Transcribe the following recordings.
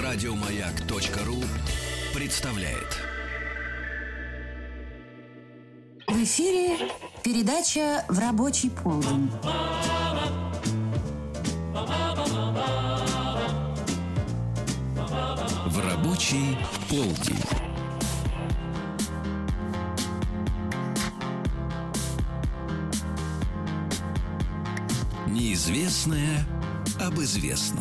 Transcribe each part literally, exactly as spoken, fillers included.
Радиомаяк.ру представляет. В эфире передача «В рабочий полдень». В рабочий полдень. Неизвестное об известном.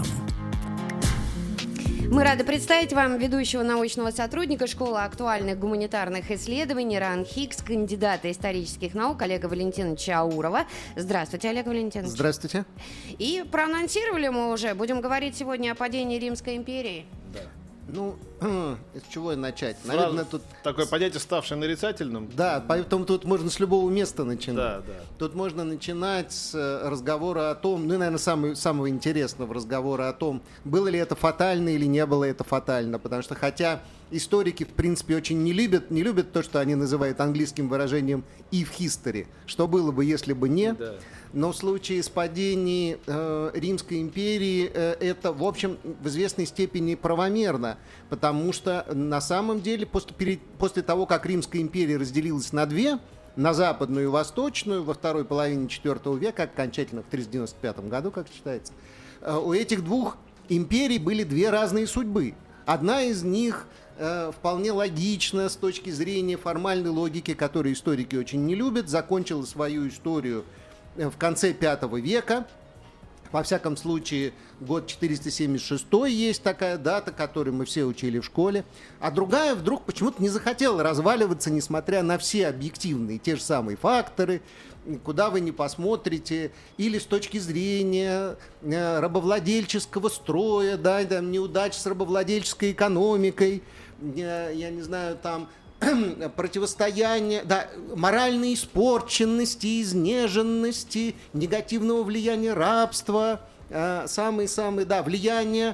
Мы рады представить вам ведущего научного сотрудника Школы актуальных гуманитарных исследований РАН Хикс, кандидата исторических наук Олега Валентиновича Аурова. Здравствуйте, Олег Валентинович. Здравствуйте. И проанонсировали мы уже, будем говорить сегодня о падении Римской империи. Да. Ну, с чего начать? Фраза, Наверное, тут такое понятие, ставшее нарицательным. Да, поэтому тут можно с любого места начинать. Да, да. Тут можно начинать с разговора о том, ну, наверное, самый, самого интересного разговора о том, было ли это фатально или не было это фатально. Потому что хотя историки, в принципе, очень не любят, не любят то, что они называют английским выражением if history, что было бы, если бы не. Да. Но в случае с падением э, Римской империи э, это, в общем, в известной степени правомерно, потому что на самом деле после, перед, после того, как Римская империя разделилась на две, на западную и восточную, во второй половине четвёртого века, окончательно в триста девяносто пятом году, как считается, э, у этих двух империй были две разные судьбы. Одна из них э, вполне логична с точки зрения формальной логики, которую историки очень не любят, закончила свою историю в конце пятого века, во всяком случае, год четыреста семьдесят шестой есть такая дата, которую мы все учили в школе, а другая вдруг почему-то не захотела разваливаться, несмотря на все объективные, те же самые факторы, куда вы ни посмотрите, или с точки зрения рабовладельческого строя, да, там, неудач с рабовладельческой экономикой, я, я не знаю, там, противостояние, да, моральной испорченности, изнеженности, негативного влияния рабства, самые-самые, да, влияние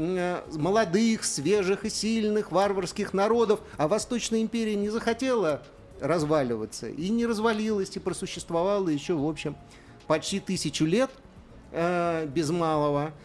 молодых, свежих и сильных варварских народов. А Восточная империя не захотела разваливаться и не развалилась, и просуществовала еще, в общем, почти тысячу лет э, без малого.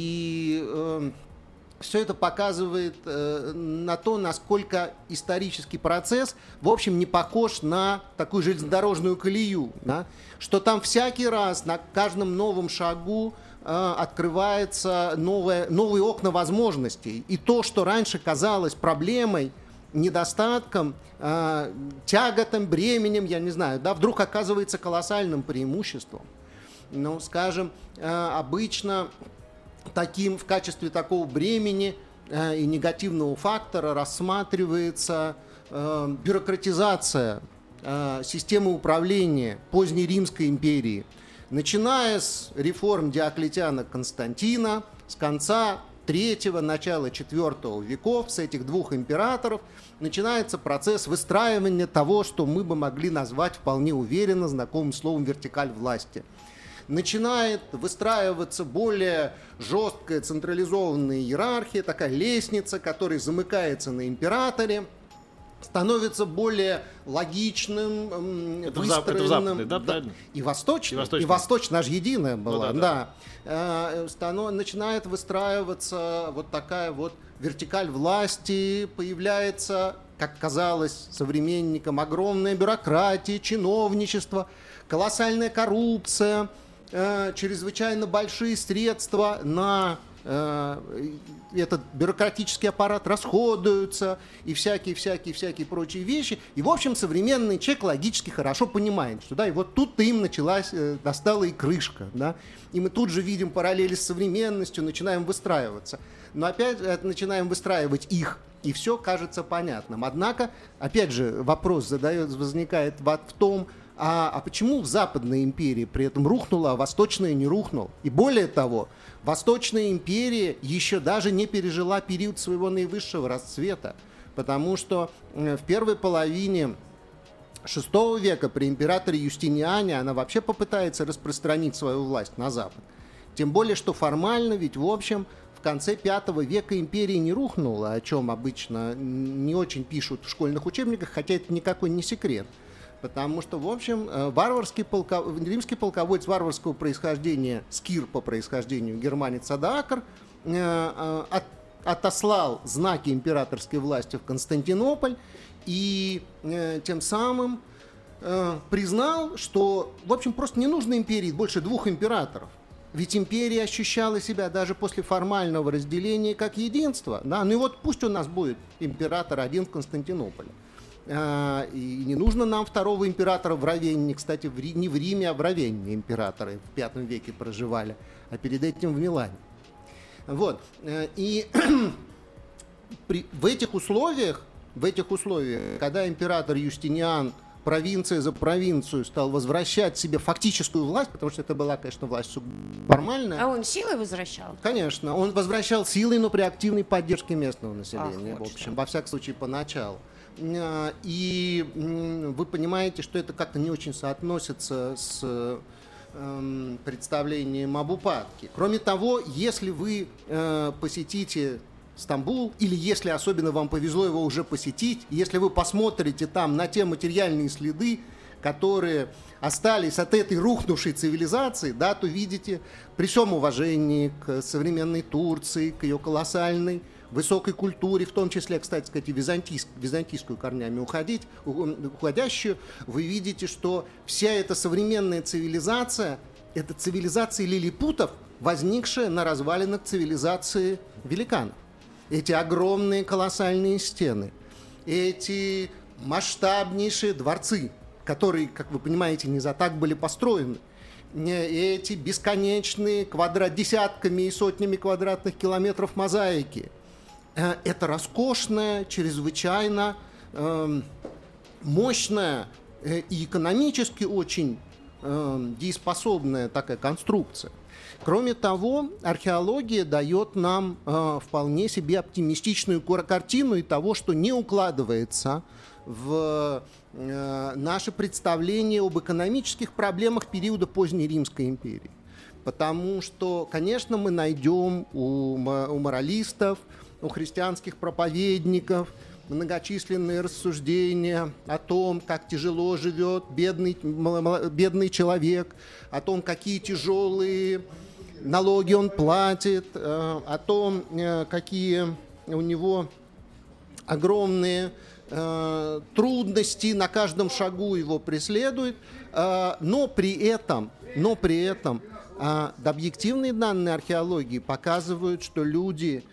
И э, все это показывает э, на то, насколько исторический процесс, в общем, не похож на такую железнодорожную колею, да? Что там всякий раз на каждом новом шагу э, открывается новое, новые окна возможностей. И то, что раньше казалось проблемой, недостатком, э, тяготом, бременем, я не знаю, да, вдруг оказывается колоссальным преимуществом. Ну, скажем, э, обычно таким, в качестве такого бремени э, и негативного фактора рассматривается э, бюрократизация э, системы управления поздней Римской империи, начиная с реформ Диоклетиана Константина, с конца третьего, начала четвёртого веков, с этих двух императоров, начинается процесс выстраивания того, что мы бы могли назвать вполне уверенно знакомым словом «вертикаль власти». Начинает выстраиваться более жесткая централизованная иерархия, такая лестница, которая замыкается на императоре, становится более логичным, это выстроенным. Это западный, да, правильно? И восточный, и восточный, и восточный, аж единая была, ну, да. да. да. Начинает выстраиваться вот такая вот вертикаль власти, появляется, как казалось современникам, огромная бюрократия, чиновничество, колоссальная коррупция, чрезвычайно большие средства на этот бюрократический аппарат расходуются и всякие-всякие-всякие прочие вещи. И, в общем, современный человек логически хорошо понимает, что да, и вот тут-то им началась, достала и крышка, да, и мы тут же видим параллели с современностью, начинаем выстраиваться. Но опять начинаем выстраивать их, и все кажется понятным. Однако, опять же, вопрос задает, возникает в том, А, а почему в Западной империи при этом рухнула, а Восточная не рухнула? И более того, Восточная империя еще даже не пережила период своего наивысшего расцвета, потому что в первой половине шестого века при императоре Юстиниане она вообще попытается распространить свою власть на Запад. Тем более, что формально ведь, в общем, в конце пятого века империя не рухнула, о чем обычно не очень пишут в школьных учебниках, хотя это никакой не секрет. Потому что, в общем, варварский полков... римский полководец варварского происхождения, скир по происхождению, германец Адакр, от... отослал знаки императорской власти в Константинополь и э, тем самым э, признал, что, в общем, просто не нужно империи больше двух императоров. Ведь империя ощущала себя даже после формального разделения как единство. Да? Ну и вот пусть у нас будет император один в Константинополе. А, и не нужно нам второго императора в Равенне. Кстати, в Ри, не в Риме, а в Равенне императоры в пятом веке проживали, а перед этим в Милане. Вот. И при, в этих условиях, в этих условиях, когда император Юстиниан провинция за провинцию стал возвращать себе фактическую власть, потому что это была, конечно, власть формальная. А он силой возвращал? Конечно, он возвращал силой, но при активной поддержке местного населения, Ах, вот в общем, что. во всяком случае, поначалу. И вы понимаете, что это как-то не очень соотносится с э, представлением об упадке. Кроме того, если вы э, посетите Стамбул, или если особенно вам повезло его уже посетить, если вы посмотрите там на те материальные следы, которые остались от этой рухнувшей цивилизации, да, то видите, при всем уважении к современной Турции, к ее колоссальной высокой культуре, в том числе, кстати сказать, и византийск, византийскую корнями уходить, уходящую, вы видите, что вся эта современная цивилизация, это цивилизация лилипутов, возникшая на развалинах цивилизации великанов. Эти огромные колоссальные стены, эти масштабнейшие дворцы, которые, как вы понимаете, не за так были построены, эти бесконечные квадрат, десятками и сотнями квадратных километров мозаики. Это роскошная, чрезвычайно э, мощная и экономически очень э, дееспособная такая конструкция. Кроме того, археология дает нам э, вполне себе оптимистичную картину и того, что не укладывается в э, наше представление об экономических проблемах периода поздней Римской империи. Потому что, конечно, мы найдем у, у моралистов, у христианских проповедников многочисленные рассуждения о том, как тяжело живет бедный, бедный человек, о том, какие тяжелые налоги он платит, о том, какие у него огромные трудности на каждом шагу его преследуют, но при этом, но при этом объективные данные археологии показывают, что люди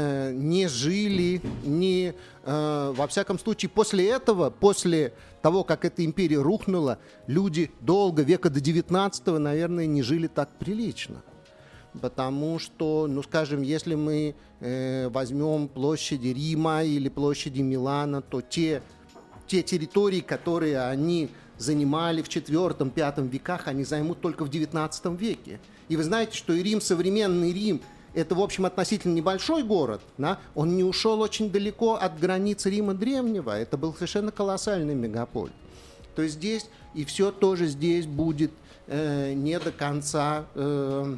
не жили, не, во всяком случае, после этого, после того, как эта империя рухнула, люди долго, века до девятнадцатого, наверное, не жили так прилично. Потому что, ну, скажем, если мы э, возьмем площади Рима или площади Милана, то те, те территории, которые они занимали в четвёртом-пятом веках, они займут только в девятнадцатом веке. И вы знаете, что и Рим, современный Рим, это, в общем, относительно небольшой город, да? Он не ушел очень далеко от границ Рима древнего, это был совершенно колоссальный мегаполь. То есть здесь, и все тоже здесь будет э, не до конца э,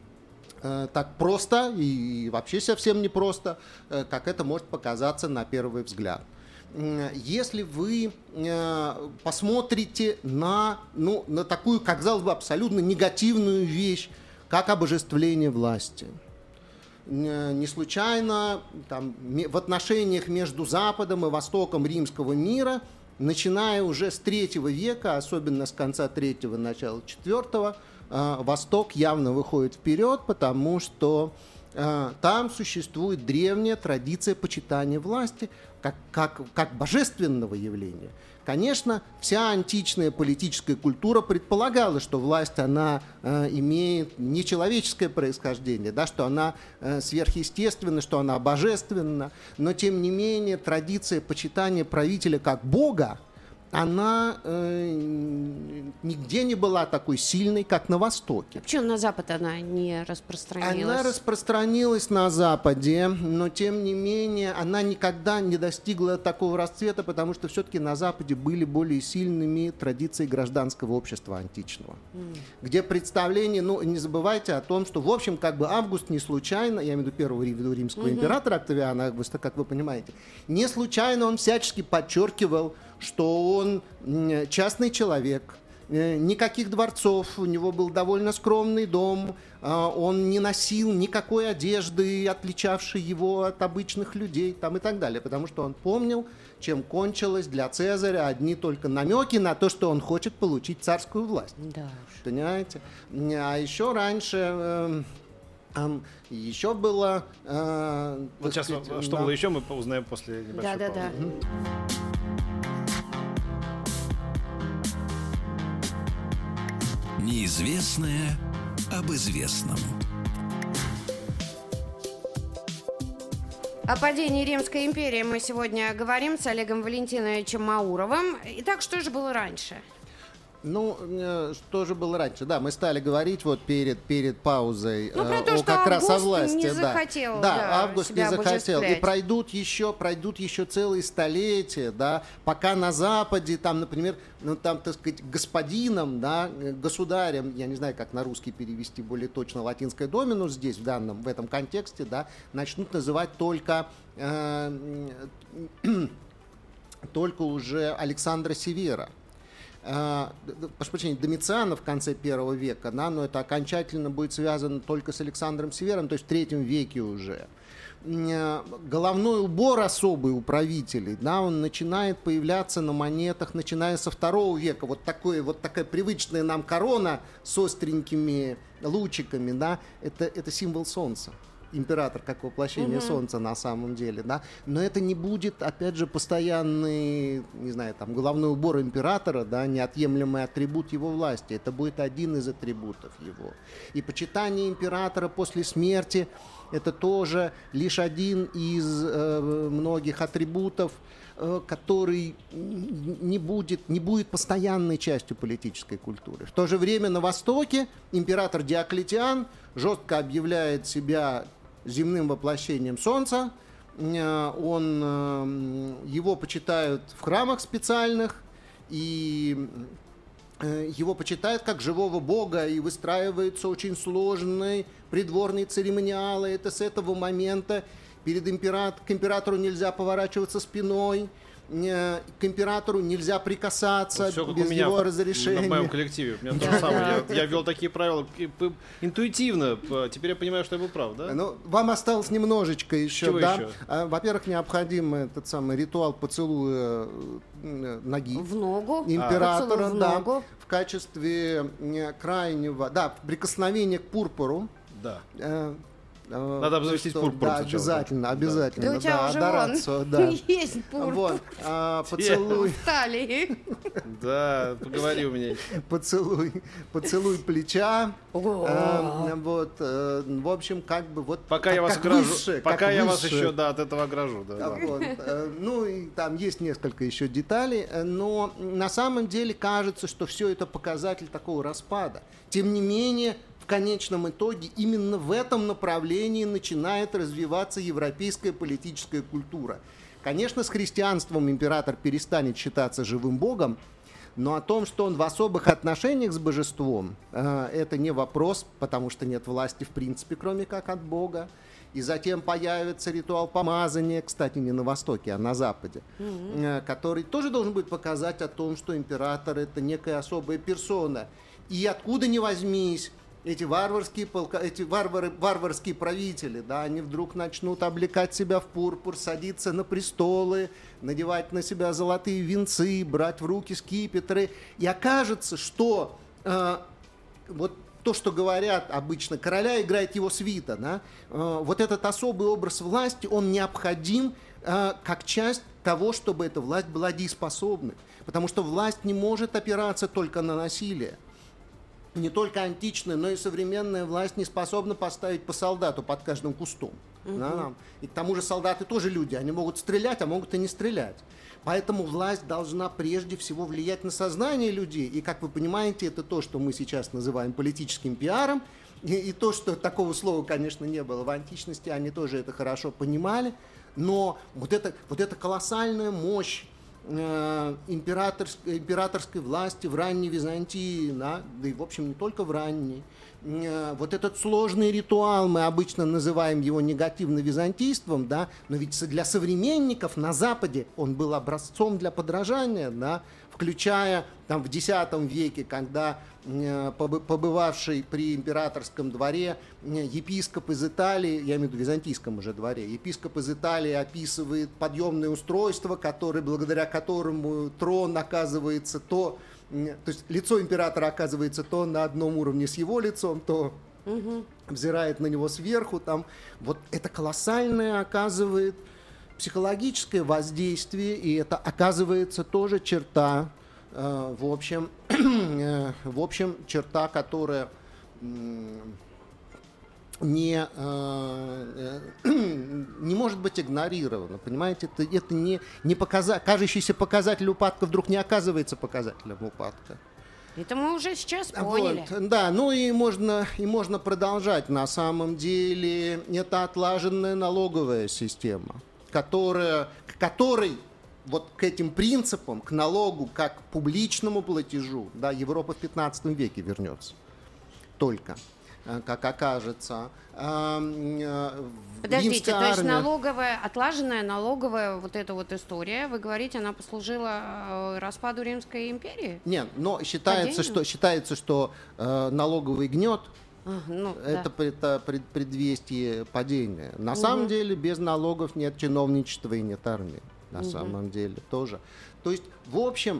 э, так просто, и вообще совсем не просто, э, как это может показаться на первый взгляд. Если вы э, посмотрите на, ну, на такую, казалось бы, абсолютно негативную вещь, как обожествление власти, не случайно там, в отношениях между Западом и Востоком римского мира, начиная уже с третьего века, особенно с конца третьего, начала четвертого, Восток явно выходит вперед, потому что там существует древняя традиция почитания власти как, как, как божественного явления. Конечно, вся античная политическая культура предполагала, что власть, она э, имеет нечеловеческое происхождение, да, что она э, сверхъестественна, что она божественна, но тем не менее традиция почитания правителя как бога, она э, нигде не была такой сильной, как на Востоке. Почему на Запад она не распространилась? Она распространилась на Западе, но тем не менее она никогда не достигла такого расцвета, потому что все-таки на Западе были более сильными традиции гражданского общества античного, mm. где представление, ну не забывайте о том, что в общем как бы Август не случайно, я имею в виду первого римского mm-hmm. императора Октавиана Августа, как вы понимаете, не случайно он всячески подчеркивал, что он частный человек, э, никаких дворцов, у него был довольно скромный дом, э, он не носил никакой одежды, отличавшей его от обычных людей там, и так далее, потому что он помнил, чем кончилось для Цезаря одни только намеки на то, что он хочет получить царскую власть. Да. Понимаете? А еще раньше... Э, еще было... Э, Вот сейчас, сказать, что да. было еще, мы узнаем после небольшой Да, да, да. паузы. Неизвестное об известном. О падении Римской империи мы сегодня говорим с Олегом Валентиновичем Мауровым. Итак, что же было раньше? Ну, э, что же было раньше? Да, мы стали говорить вот перед, перед паузой Ну, про э, то, о что как раз о Август власти. не да. захотел, да, да, Август себя не захотел. И обожествлять. пройдут еще, пройдут еще целые столетия, да, пока на Западе, там, например, ну, там, так сказать, господином, да, государем, я не знаю, как на русский перевести более точно латинское доминус здесь, в данном, в этом контексте, да, начнут называть только, э, только уже Александра Севера. Прошу прощения, Домициана в конце первого века, да, но это окончательно будет связано только с Александром Севером, то есть в третьем веке уже. Головной убор особый у правителей, да, он начинает появляться на монетах, начиная со второго века. Вот, такое, вот такая привычная нам корона с остренькими лучиками, да, это, это символ солнца. Император как воплощение mm-hmm. солнца на самом деле, да, но это не будет, опять же, постоянный, не знаю, там, головной убор императора, да, неотъемлемый атрибут его власти, это будет один из атрибутов его. И почитание императора после смерти — это тоже лишь один из э, многих атрибутов, э, который не будет, не будет постоянной частью политической культуры. В то же время на Востоке император Диоклетиан жестко объявляет себя земным воплощением солнца, он, его почитают в храмах специальных, и его почитают как живого бога, и выстраиваются очень сложные придворные церемониалы. Это с этого момента перед император, к императору нельзя поворачиваться спиной, к императору нельзя прикасаться Все как без у меня его в, разрешения. в моем коллективе. У меня то же самое. Я, я ввел такие правила интуитивно. Теперь я понимаю, что я был прав, да? Ну, вам осталось немножечко еще, Чего да? еще? Во-первых, необходим этот самый ритуал поцелуя ноги В ногу. императора, Поцелуй в да, ногу. в качестве крайнего, да, прикосновения к пурпуру. Да. Э, э, Надо обзавестись что- пурпуром Да, сначала. обязательно, обязательно. Да у тебя да, уже адорацию, вон да. есть пурпур Вот, а, поцелуй, в талии. Да, поговори у меня. поцелуй, поцелуй плеча. Ого. э, вот, э, в общем, как бы вот. Пока как- я вас как огражу. высшее, Пока как я вас высшее. еще да, от этого огражу. Да, Да, да. вот, э, ну и там есть несколько еще деталей, э, но на самом деле кажется, что все это показатель такого распада. Тем не менее, в конечном итоге именно в этом направлении начинает развиваться европейская политическая культура. Конечно, с христианством император перестанет считаться живым богом, но о том, что он в особых отношениях с божеством, э, это не вопрос, потому что нет власти в принципе, кроме как от Бога. И затем появится ритуал помазания, кстати, не на Востоке, а на Западе, mm-hmm. э, который тоже должен будет показать о том, что император — это некая особая персона. И откуда ни возьмись, эти варварские, полка, эти варвары, варварские правители, да, они вдруг начнут облекать себя в пурпур, садиться на престолы, надевать на себя золотые венцы, брать в руки скипетры. И окажется, что э, вот то, что говорят обычно, короля играет его свита, да, э, вот этот особый образ власти, он необходим э, как часть того, чтобы эта власть была дееспособной. Потому что власть не может опираться только на насилие. Не только античная, но и современная власть не способна поставить по солдату под каждым кустом. Угу. Да? И к тому же солдаты тоже люди, они могут стрелять, а могут и не стрелять. Поэтому власть должна прежде всего влиять на сознание людей. И, как вы понимаете, это то, что мы сейчас называем политическим пиаром. И, и то, что такого слова, конечно, не было в античности, они тоже это хорошо понимали. Но вот эта, вот эта колоссальная мощь императорской, императорской власти в ранней Византии, да, да и, в общем, не только в ранней. Вот этот сложный ритуал, мы обычно называем его негативно-византийством, да, но ведь для современников на Западе он был образцом для подражания, да, в включая там, в десятом веке, когда побывавший при императорском дворе епископ из Италии, я имею в виду византийском уже дворе, епископ из Италии описывает подъемное устройство, которое, благодаря которому трон оказывается то, то есть лицо императора оказывается то на одном уровне с его лицом, то угу. взирает на него сверху. Там, вот это колоссальное оказывает психологическое воздействие, и это оказывается тоже черта, э, в общем, э, в общем, черта, которая э, не, э, э, не может быть игнорирована, понимаете? Это, это не, не показа... кажущийся показатель упадка вдруг не оказывается показателем упадка. Это мы уже сейчас поняли. Вот, да, ну и можно, и можно продолжать. На самом деле это отлаженная налоговая система, которая, к которой вот к этим принципам, к налогу как к публичному платежу, да, Европа в пятнадцатом веке вернется только, как окажется. Подождите, то есть налоговая, отлаженная налоговая вот эта вот история, вы говорите, она послужила распаду Римской империи? Нет, но считается, что, считается, что э, налоговый гнет а, ну, это, да. это предвестие падения. На угу. самом деле без налогов нет чиновничества и нет армии. На угу. самом деле тоже. То есть, в общем,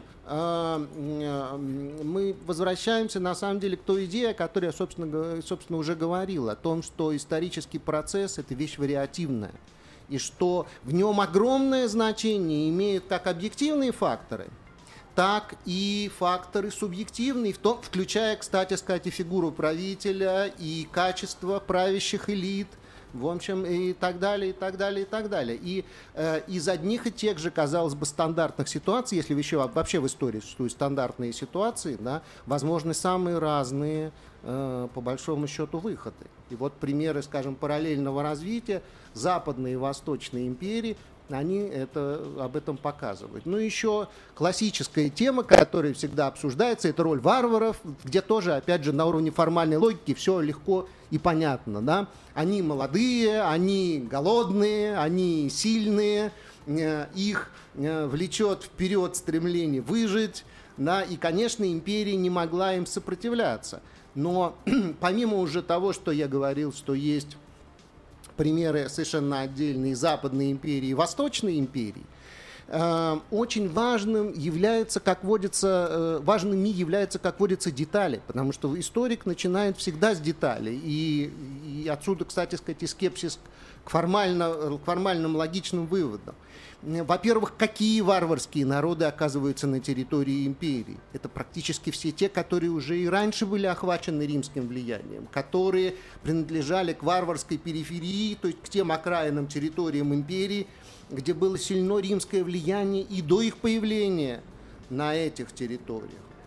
мы возвращаемся на самом деле к той идее, о которой я, собственно, собственно, уже говорил, о том, что исторический процесс – это вещь вариативная, и что в нем огромное значение имеют как объективные факторы, так и факторы субъективные, в том, включая, кстати сказать, и фигуру правителя, и качество правящих элит, в общем, и так далее, и так далее, и так далее. И э, из одних и тех же, казалось бы, стандартных ситуаций, если еще вообще в истории существуют стандартные ситуации, да, возможны самые разные, э, по большому счету, выходы. И вот примеры, скажем, параллельного развития западной и восточной империи, они это, об этом показывают. Ну, еще классическая тема, которая всегда обсуждается, это роль варваров, где тоже, опять же, на уровне формальной логики все легко и понятно. Да? Они молодые, они голодные, они сильные, их влечет вперед стремление выжить, да? И, конечно, империя не могла им сопротивляться. Но помимо уже того, что я говорил, что есть примеры совершенно отдельные Западной империи и Восточной империи, очень важным является, как водится, важными являются, как водится, детали, потому что историк начинает всегда с деталей, и, и отсюда, кстати сказать, и скепсис к, формально, к формальным логичным выводам. Во-первых, какие варварские народы оказываются на территории империи? Это практически все те, которые уже и раньше были охвачены римским влиянием, которые принадлежали к варварской периферии, то есть к тем окраинным территориям империи, где было сильно римское влияние и до их появления на этих территориях.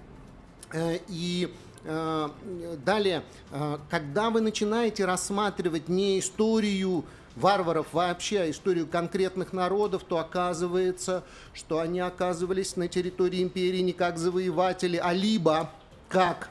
И далее, когда вы начинаете рассматривать не историю варваров вообще, а историю конкретных народов, то оказывается, что они оказывались на территории империи не как завоеватели, а либо как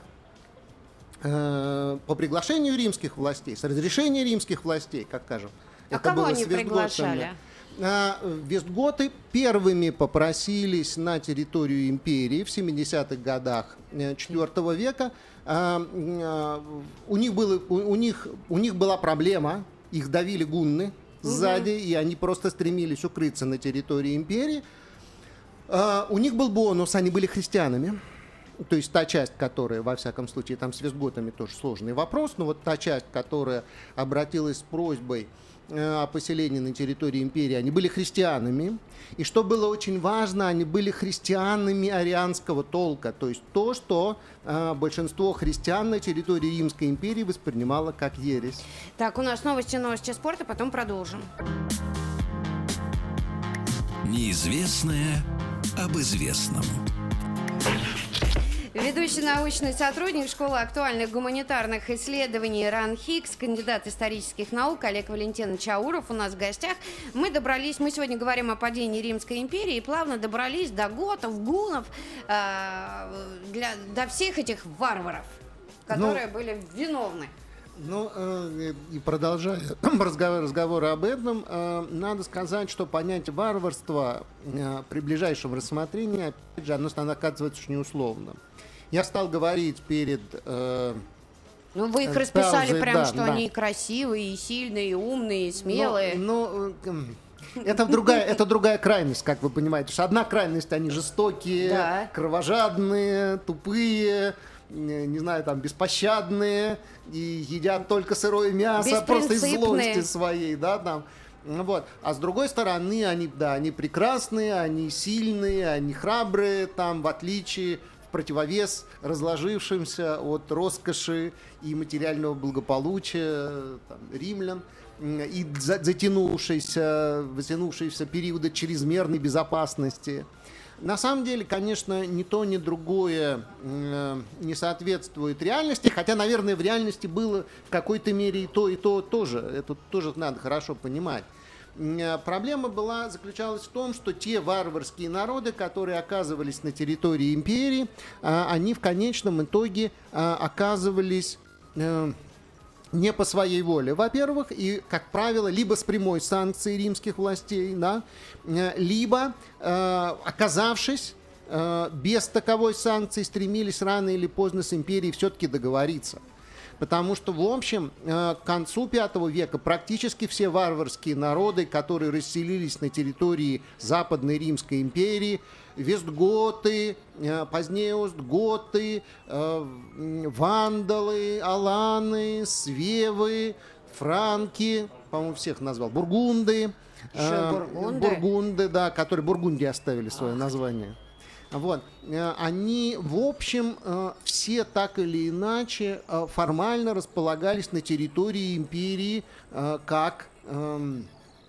э, по приглашению римских властей, с разрешения римских властей, как скажем. А это кого было они приглашали? Вестготы первыми попросились на территорию империи в семидесятых годах четвёртого века. У них, было, у, них, у них была проблема, их давили гунны сзади, угу. и они просто стремились укрыться на территории империи. У них был бонус, они были христианами. То есть та часть, которая, во всяком случае, там с вестготами тоже сложный вопрос, но вот та часть, которая обратилась с просьбой о поселении на территории империи, они были христианами. И что было очень важно, они были христианами арианского толка, то есть то, что э, большинство христиан на территории Римской империи воспринимало как ересь. Так, у нас новости, новости спорта, потом продолжим. Неизвестное об известном. Ведущий научный сотрудник Школы актуальных гуманитарных исследований РАН Хикс, кандидат исторических наук Олег Валентинович Ауров у нас в гостях. Мы добрались, мы сегодня говорим о падении Римской империи и плавно добрались до готов, гуннов, э, для, до всех этих варваров, которые ну, были виновны. Ну, э, и продолжая разговор, разговор об этом, э, надо сказать, что понятие варварства э, при ближайшем рассмотрении, опять же, оно оказывается очень условным. Я стал говорить перед... Э, Ну, вы их э, расписали паузой, прям, да, что да. они и красивые, и сильные, и умные, и смелые. Ну, ну, э, это другая, это другая крайность, как вы понимаете. Что одна крайность, они жестокие, Да. кровожадные, тупые, не знаю, там, беспощадные, и едят только сырое мясо, просто из Беспринципные. злости своей, да, там. Ну вот. А с другой стороны, они, да, они прекрасные, они сильные, они храбрые, там, в отличие, в противовес разложившимся от роскоши и материального благополучия там, римлян и за- затянувшейся, затянувшейся периода чрезмерной безопасности. На самом деле, конечно, ни то, ни другое э, не соответствует реальности, хотя, наверное, в реальности было в какой-то мере и то, и то тоже. Это тоже надо хорошо понимать. Э, Проблема была, заключалась в том, что те варварские народы, которые оказывались на территории империи, э, они в конечном итоге э, оказывались... э, не по своей воле, во-первых, и, как правило, либо с прямой санкцией римских властей, да, э, либо, э, оказавшись э, без таковой санкции, стремились рано или поздно с империей все-таки договориться. Потому что, в общем, э, к концу пятого века практически все варварские народы, которые расселились на территории Западной Римской империи, вестготы, э, позднее остготы, э, вандалы, аланы, свевы, франки, по-моему, всех назвал, бургунды, Еще и э, бургунды. бургунды, да, которые Бургундии оставили свое название. Вот. Э, Они, в общем, э, все так или иначе э, формально располагались на территории империи э, как... эм,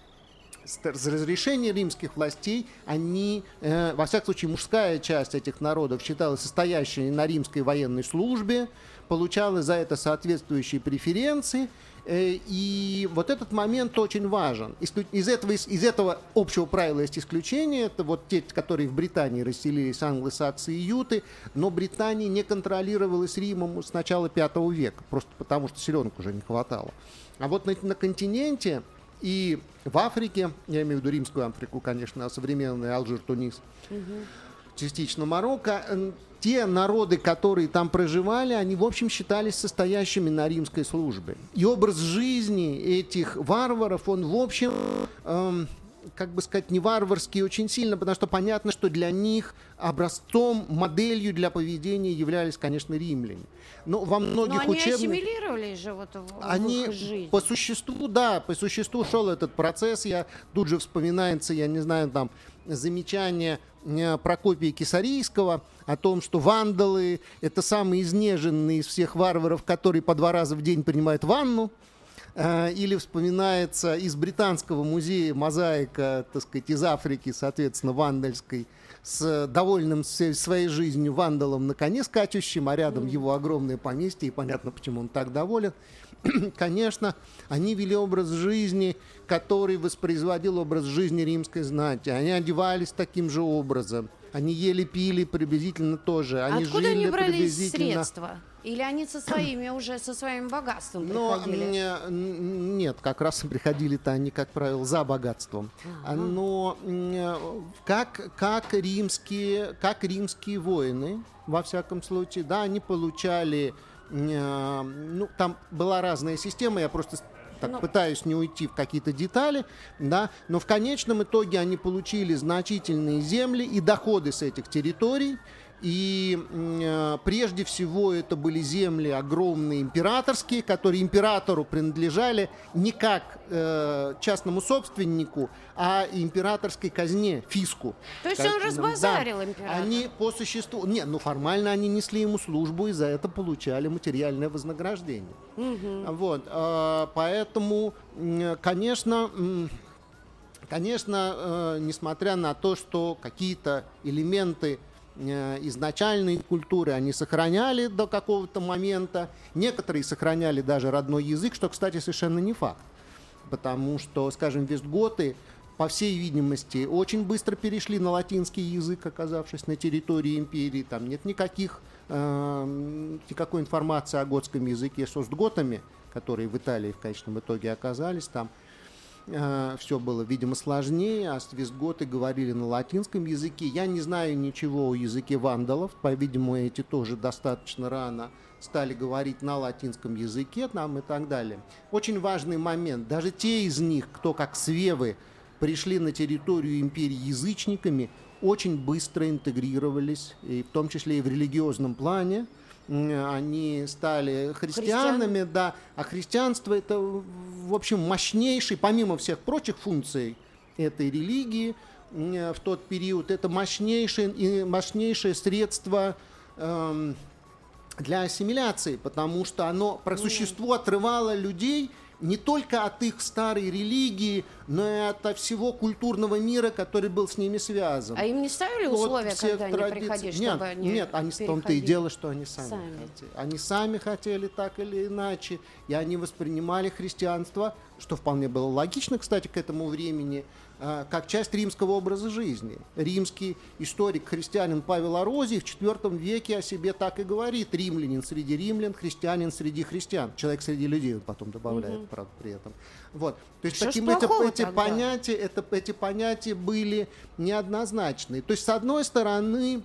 с с разрешения римских властей они, э, во всяком случае, мужская часть этих народов считалась состоящей на римской военной службе, получала за это соответствующие преференции, э, и вот этот момент очень важен. Из, из, этого, из, из этого общего правила есть исключения, это вот те, которые в Британии расселились, англосаксы и юты, но Британия не контролировалась Римом с начала пятого века, просто потому что селенок уже не хватало. А вот на, на континенте и в Африке, я имею в виду Римскую Африку, конечно, а современный Алжир, Тунис, частично Марокко, э, те народы, которые там проживали, они, в общем, считались состоящими на римской службе. И образ жизни этих варваров, он, в общем, эм, как бы сказать, не варварский очень сильно, потому что понятно, что для них образцом, моделью для поведения являлись, конечно, римляне. Но во многих Но они учебных... ассимилировались же вот в, Они в их жизнь. по существу, да, по существу шел этот процесс. Я тут же вспоминается, я не знаю, там замечание э, Прокопия Кесарийского о том, что вандалы — это самые изнеженные из всех варваров, которые по два раза в день принимают ванну. Э, Или вспоминается из Британского музея мозаика, так сказать, из Африки, соответственно, вандальской, с довольным своей жизнью вандалом на коне скачущим, а рядом его огромное поместье, и понятно, почему он так доволен. Конечно, они вели образ жизни, который воспроизводил образ жизни римской знати. Они одевались таким же образом. Они ели, пили приблизительно тоже. Они Откуда жили они брали приблизительно... средства? Или они со своими уже, со своим богатством Но приходили? м, нет, как раз приходили-то они, как правило, за богатством. Ага. Но м, как, как, римские, как римские воины, во всяком случае, да, они получали... м, Ну, там была разная система, я просто так Ну. пытаюсь не уйти в какие-то детали, да, но в конечном итоге они получили значительные земли и доходы с этих территорий. И э, прежде всего это были земли огромные императорские, которые императору принадлежали не как э, частному собственнику, а императорской казне, фиску. То есть Как- он разбазарил да. императора? Они по существу... Не, ну формально они несли ему службу и за это получали материальное вознаграждение. Вот, э, поэтому, м, конечно... м, Конечно, э, несмотря на то, что какие-то элементы э, изначальной культуры они сохраняли до какого-то момента, некоторые сохраняли даже родной язык, что, кстати, совершенно не факт. Потому что, скажем, вестготы, по всей видимости, очень быстро перешли на латинский язык, оказавшись на территории империи. Там нет никаких, э, никакой информации о готском языке с остготами, которые в Италии в конечном итоге оказались, там э, все было, видимо, сложнее, а вестготы говорили на латинском языке. Я не знаю ничего о языке вандалов, по-видимому, эти тоже достаточно рано стали говорить на латинском языке там, и так далее. Очень важный момент. Даже те из них, кто как свевы пришли на территорию империи язычниками, очень быстро интегрировались, и в том числе и в религиозном плане. Они стали христианами, Христиан. да, а христианство это, в общем, мощнейший, помимо всех прочих функций этой религии, в тот период, это мощнейшее, мощнейшее средство эм, для ассимиляции, потому что оно по существу отрывало людей не только от их старой религии, но и от всего культурного мира, который был с ними связан. А им не ставили условия, вот когда они традиций... приходили, нет, чтобы они Нет, они в том-то и дело, что они сами, сами хотели. Они сами хотели так или иначе, и они воспринимали христианство, что вполне было логично, кстати, к этому времени, как часть римского образа жизни. Римский историк, христианин Павел Орозий в четвёртом веке о себе так и говорит: римлянин среди римлян, христианин среди христиан. Человек среди людей, он потом добавляет, угу. правда, при этом. Вот. То есть таким, это, эти, понятия, это, эти понятия были неоднозначные. То есть, с одной стороны,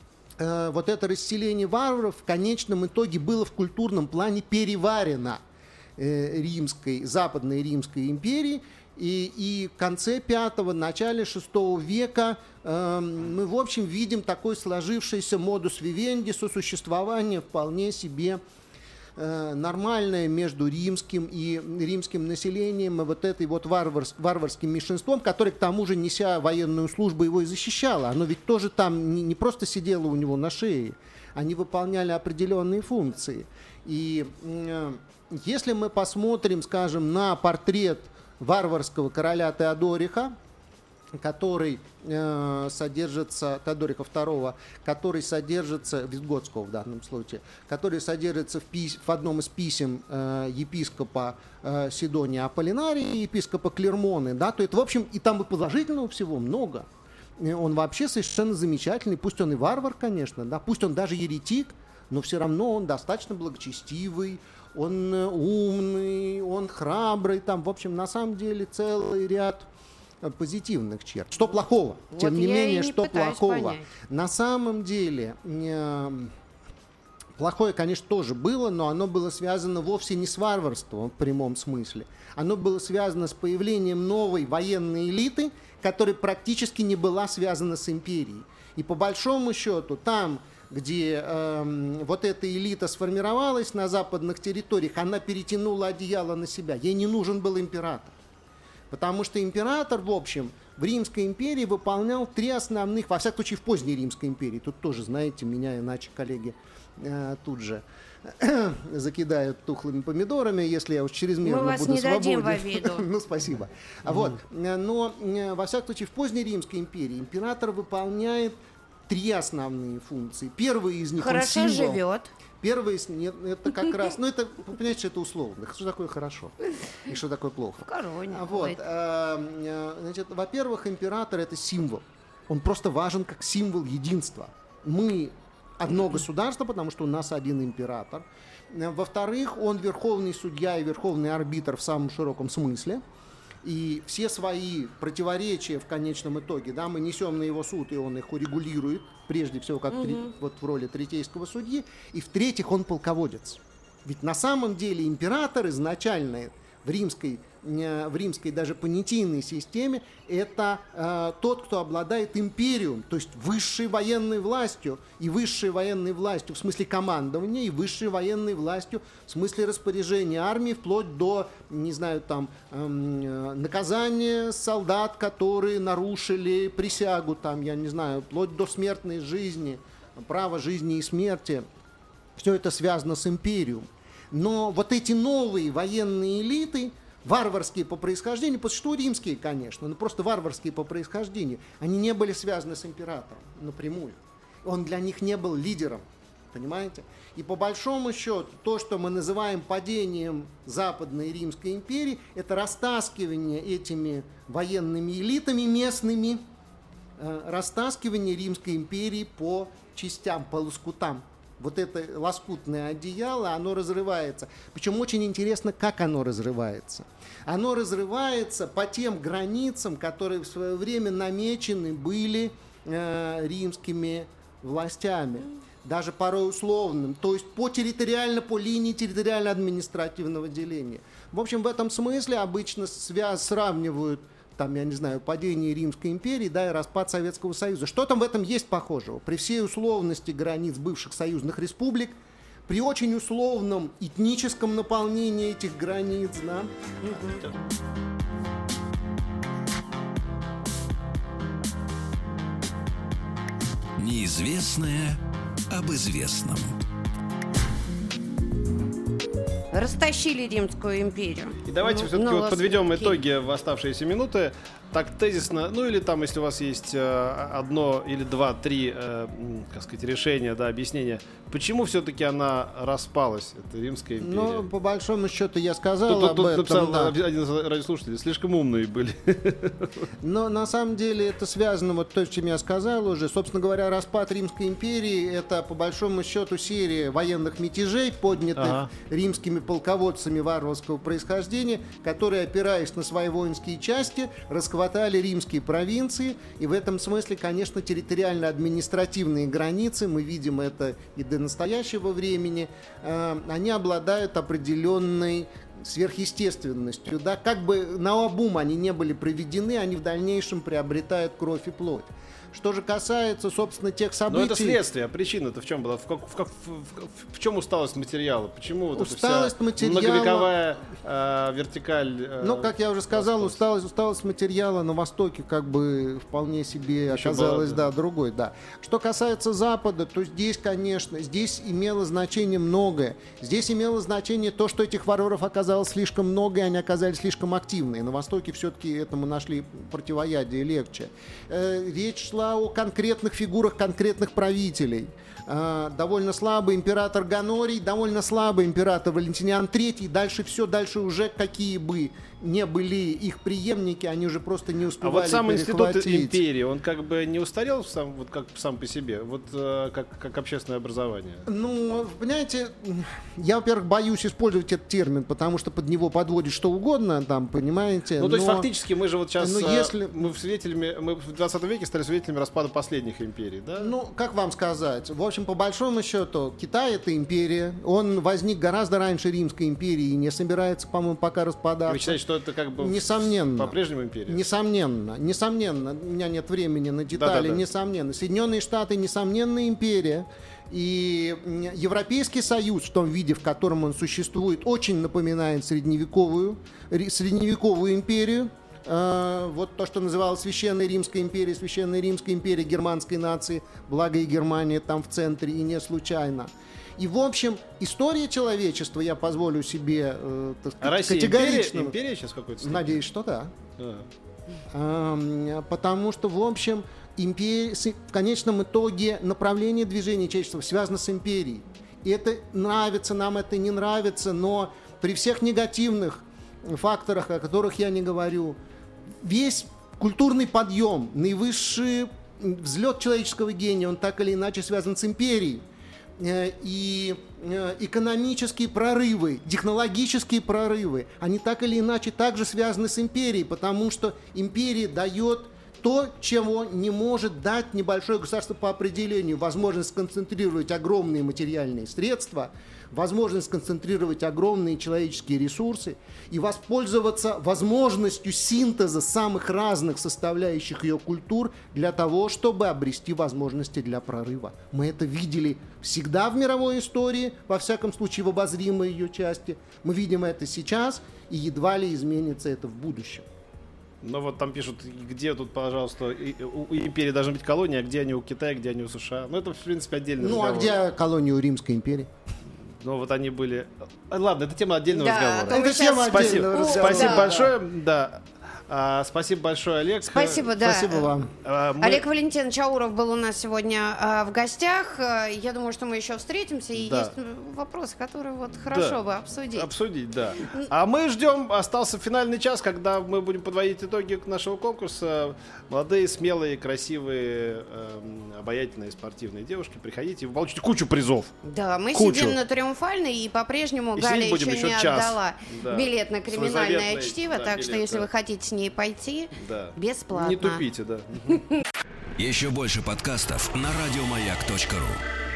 э, вот это расселение варваров в конечном итоге было в культурном плане переварено э, римской, западной Римской империей. И, и в конце пятого, начале шестого века э, мы, в общем, видим такой сложившийся модус вивенди, сосуществование вполне себе э, нормальное между римским и римским населением и вот этой вот варварс, варварским меньшинством, которое, к тому же, неся военную службу, его и защищало. Оно ведь тоже там не, не просто сидело у него на шее, они выполняли определенные функции. И э, если мы посмотрим, скажем, на портрет варварского короля Теодориха, который э, содержится, Теодорика второго, который содержится, вестготского в данном случае, который содержится в, пись, в одном из писем э, епископа э, Сидония Аполлинария и епископа Клермоны, да, то это, в общем, и там и положительного всего много. Он вообще совершенно замечательный, пусть он и варвар, конечно, да, пусть он даже еретик, но все равно он достаточно благочестивый, он умный, он храбрый, там, в общем, на самом деле целый ряд позитивных черт. Что плохого? Вот Тем не менее, не что плохого? Понять. На самом деле, э, плохое, конечно, тоже было, но оно было связано вовсе не с варварством в прямом смысле. Оно было связано с появлением новой военной элиты, которая практически не была связана с империей. И по большому счету там, где э, вот эта элита сформировалась на западных территориях, она перетянула одеяло на себя. Ей не нужен был император. Потому что император, в общем, в Римской империи выполнял три основных, во всяком случае в поздней Римской империи, тут тоже, знаете, меня иначе коллеги э, тут же закидают тухлыми помидорами, если я уж чрезмерно буду свободен. Мы вас не дадим в обиду. Ну, спасибо. Вот. Но, во всяком случае, в поздней Римской империи император выполняет три основные функции. Первый из них хорошо он символ. живет. Первый из них, это как раз, ну это, понимаете, что это условно. Что такое хорошо и что такое плохо? В короне. Вот, э, значит, во-первых, император это символ. Он просто важен как символ единства. Мы одно государство, потому что у нас один император. Во-вторых, он верховный судья и верховный арбитр в самом широком смысле. И все свои противоречия в конечном итоге, да, мы несем на его суд, и он их урегулирует, прежде всего, как угу. три, вот в роли третейского судьи. И в-третьих, он полководец. Ведь на самом деле император изначально в римской, в римской даже понятийной системе это э, тот, кто обладает империум, то есть высшей военной властью, и высшей военной властью в смысле командования, и высшей военной властью в смысле распоряжения армии, вплоть до, не знаю, там, э, наказания солдат, которые нарушили присягу, там, я не знаю, вплоть до смертной жизни, права жизни и смерти. Все это связано с империумом. Но вот эти новые военные элиты, варварские по происхождению, по существу римские, конечно, но просто варварские по происхождению, они не были связаны с императором напрямую. Он для них не был лидером, понимаете? И по большому счету, то, что мы называем падением Западной Римской империи, это растаскивание этими военными элитами местными, э, растаскивание Римской империи по частям, по лоскутам. вот это лоскутное одеяло, оно разрывается. Причем очень интересно, как оно разрывается. Оно разрывается по тем границам, которые в свое время намечены были э, римскими властями. Даже порой условным, то есть по территориально, по линии территориально-административного деления. В общем, в этом смысле обычно связ, сравнивают, там, я не знаю, падение Римской империи, да, и распад Советского Союза. Что там в этом есть похожего? При всей условности границ бывших союзных республик, при очень условном этническом наполнении этих границ, да. Неизвестное об известном. Растащили Римскую империю. И давайте Ну, все-таки ну, вот подведем лоскутки. итоги в оставшиеся минуты. Так тезисно, ну или там, если у вас есть э, одно или два, три, э, м, как сказать, решения, да, объяснения, почему все-таки она распалась, эта Римская империя? Ну, по большому счету, я сказал Тут, тут, об тут этом, написал да. один из радиослушателей, слишком умные были. Но на самом деле это связано, вот то, с чем я сказал уже. Собственно говоря, распад Римской империи — это по большому счету серия военных мятежей, поднятых Ага. римскими полководцами варварского происхождения, которые, опираясь на свои воинские части, расхватали римские провинции. И в этом смысле, конечно, территориально-административные границы, мы видим это и до настоящего времени, э, они обладают определенной сверхъестественностью, да, как бы наобум они не были проведены, они в дальнейшем приобретают кровь и плоть. Что же касается, собственно, тех событий... Но это следствие, а причина-то в чем была? В, как- в как- в- в- в чем усталость материала? Почему вот Усталость эта вся материала- многовековая э, вертикаль? э, Ну, как я уже сказал, распалась? усталость, усталость материала на Востоке как бы вполне себе Еще оказалась, была, да. да, другой, да. Что касается Запада, то здесь, конечно, здесь имело значение многое. Здесь имело значение то, что этих варваров оказалось слишком много, и они оказались слишком активны. И на Востоке все-таки этому нашли противоядие легче. Э, речь шла о конкретных фигурах конкретных правителей. Э, довольно слабый император Гонорий, довольно слабый император Валентиниан третий. Дальше все, дальше уже какие бы не были их преемники, они уже просто не А успевали вот сам институт перехватить. империи, он как бы не устарел сам, вот как сам по себе, вот э, как, как общественное образование? Ну, понимаете, я, во-первых, боюсь использовать этот термин, потому что под него подводит что угодно, там, понимаете. Ну, то есть но- фактически мы же вот сейчас, ну, э, если- мы в свидетелями, мы в двадцатом веке стали свидетелями распада последних империй, да? Ну, как вам сказать? В общем, по большому счету, Китай — это империя. Он возник гораздо раньше Римской империи и не собирается, по-моему, пока распадаться. Вы считаете, что это как бы Несомненно. по-прежнему империя? Несомненно, несомненно, у меня нет времени на детали, Да-да-да. несомненно. Соединенные Штаты, несомненно, империя. И м, Европейский Союз, в том виде, в котором он существует, очень напоминает средневековую, ри- средневековую империю. Э, вот то, что называлось Священной Римской империей, Священной Римской империей германской нации, благо и Германия там в центре, и не случайно. И, в общем, история человечества, я позволю себе э, так А сказать, Россия империя, категорично... империя сейчас какой-то степени? Надеюсь, что да. А. Эм, Потому что, в общем, импер- с- в конечном итоге направление движения человечества связано с империей. И это нравится нам, это не нравится, но при всех негативных факторах, о которых я не говорю, весь культурный подъем, наивысший взлет человеческого гения, он так или иначе связан с империей. Э, И э, экономические прорывы, технологические прорывы, они так или иначе также связаны с империей, потому что империя дает то, чего не может дать небольшое государство по определению. Возможность сконцентрировать огромные материальные средства, возможность сконцентрировать огромные человеческие ресурсы и воспользоваться возможностью синтеза самых разных составляющих ее культур для того, чтобы обрести возможности для прорыва. Мы это видели всегда в мировой истории, во всяком случае в обозримой ее части. Мы видим это сейчас, и едва ли изменится это в будущем. Ну вот там пишут, где тут, пожалуйста, и- у империи должны быть колонии, а где они у Китая, где они у США. Ну это, в принципе, отдельный Ну, а разговор. где колония у Римской империи? Ну вот они были... А, Ладно, это тема отдельного Да, разговора. а то вы Это щас- тема Спасибо, отдельного О, разговора. спасибо да. большое. Да. А, спасибо большое, Олег. Спасибо, да. Спасибо вам. А, мы... Олег Валентинович Ауров был у нас сегодня а, в гостях. А, я думаю, что мы еще встретимся, и Да. есть вопросы, которые вот хорошо Да. бы обсудить. Обсудить, да. А мы ждем, остался финальный час, когда мы будем подводить итоги нашего конкурса. Молодые, смелые, красивые, эм, обаятельные, спортивные девушки, приходите, вы получите кучу призов. Да, мы Кучу. сидим на Триумфальной, и по-прежнему И Галя сидеть будем еще еще не час. отдала Да. билет на Свой криминальное заветный, чтиво, да, так что билет, если да. вы хотите с ней пойти, Да. бесплатно. Не тупите, да. Еще больше подкастов на радиомаяк точка ру.